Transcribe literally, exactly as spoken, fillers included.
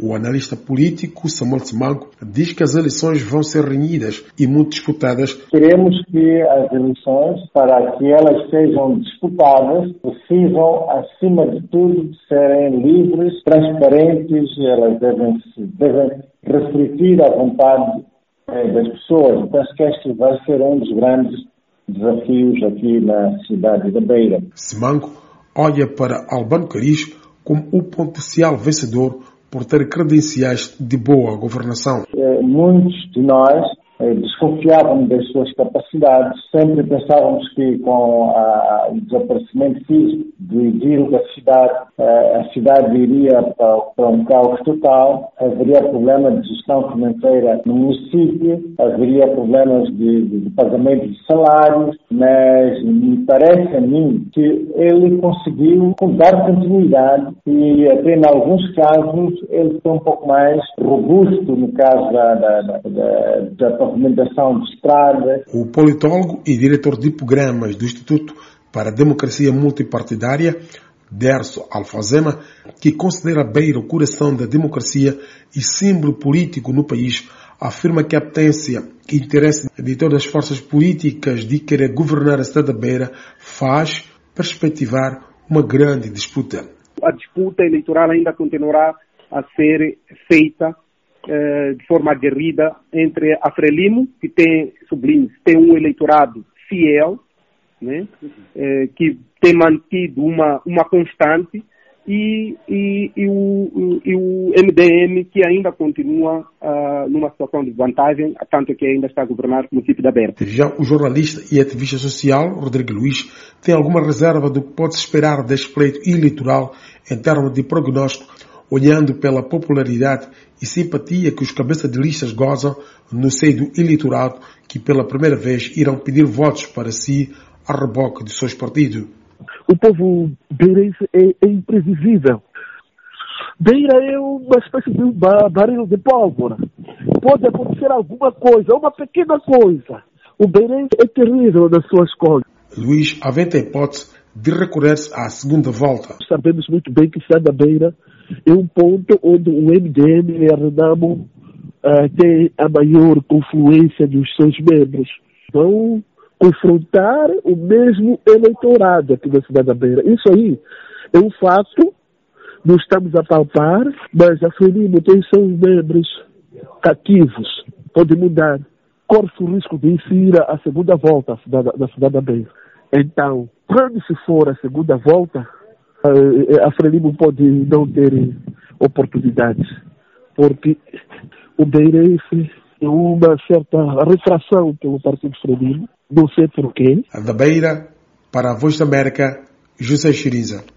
O analista político Samuel Simango diz que as eleições vão ser renhidas e muito disputadas. Queremos que as eleições, para que elas sejam disputadas, precisam, acima de tudo, serem livres, transparentes, elas devem, devem refletir a vontade eh, das pessoas. Penso que este vai ser um dos grandes desafios aqui na cidade da Beira. Simango olha para Albano Caris como o potencial vencedor por ter credenciais de boa governação. Muitos de nós desconfiávamos das suas capacidades, sempre pensávamos que com a, o desaparecimento físico do idílio da cidade, a cidade iria para, para um caos total, haveria problema de gestão financeira no município, haveria problemas de, de, de pagamento de salários, mas me parece a mim que ele conseguiu dar continuidade e até em alguns casos ele foi um pouco mais robusto no caso da, da, da, da, da recomendação de estrada. O politólogo e diretor de programas do Instituto para a Democracia Multipartidária, Derso Alfazema, que considera Beira o coração da democracia e símbolo político no país, afirma que a potência e interesse de todas as forças políticas de querer governar a cidade da Beira faz perspectivar uma grande disputa. A disputa eleitoral ainda continuará a ser feita de forma aguerrida entre a Frelimo, que tem, sublinho, tem um eleitorado fiel, né, eh, que tem mantido uma, uma constante, e, e, e, o, e o M D M, que ainda continua uh, numa situação de vantagem, tanto que ainda está a governar o município da Beira. Já o jornalista e ativista social, Rodrigo Luiz, tem alguma reserva do que pode esperar deste pleito eleitoral em termos de prognóstico, olhando pela popularidade e simpatia que os cabeças de listas gozam no seio do eleitorado, que pela primeira vez irão pedir votos para si a reboque de seus partidos. O povo beirense é, é imprevisível. Beira é uma espécie de um barril de pólvora. Pode acontecer alguma coisa, uma pequena coisa. O beirense é terrível nas suas escolha. Luís aventa a hipótese de recorrer-se à segunda volta. Sabemos muito bem que Cidade da Beira é um ponto onde o M D M e a Renamo uh, têm a maior confluência dos seus membros. Vão confrontar o mesmo eleitorado aqui na Cidade da Beira. Isso aí é um fato, não estamos a palpar, mas a Frelimo tem seus membros cativos, pode mudar. Corre-se o risco de ir a segunda volta da Cidade da Beira. Então, quando se for a segunda volta, a Frelimo pode não ter oportunidades, porque o beirense tem uma certa retração pelo Partido Frelimo, não sei porquê. Da Beira, para a Voz da América, José Chiriza.